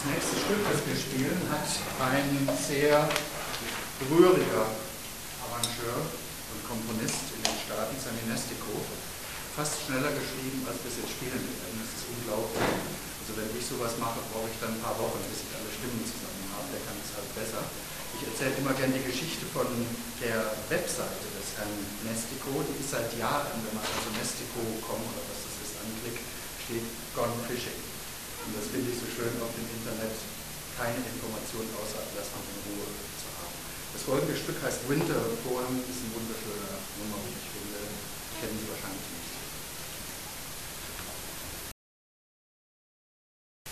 nächste Stück, das wir spielen, hat ein sehr rühriger Arrangeur und Komponist in den Staaten, Sammy Nestico, fast schneller geschrieben, als wir es jetzt spielen werden. Das ist unglaublich. Also wenn ich sowas mache, brauche ich dann ein paar Wochen, bis ich alle Stimmen zusammen habe. Der kann es halt besser. Ich erzähle immer gerne die Geschichte von der Webseite des Herrn Nestico. Die ist seit Jahren, wenn man also Nestico.com oder was das ist anklickt, steht Gone Fishing. Und das finde ich so schön auf dem Internet, keine Information außer Ablassung in Ruhe zu haben. Das folgende Stück heißt Winter Poem, ist ein wunderschöner Nummer, wie ich finde.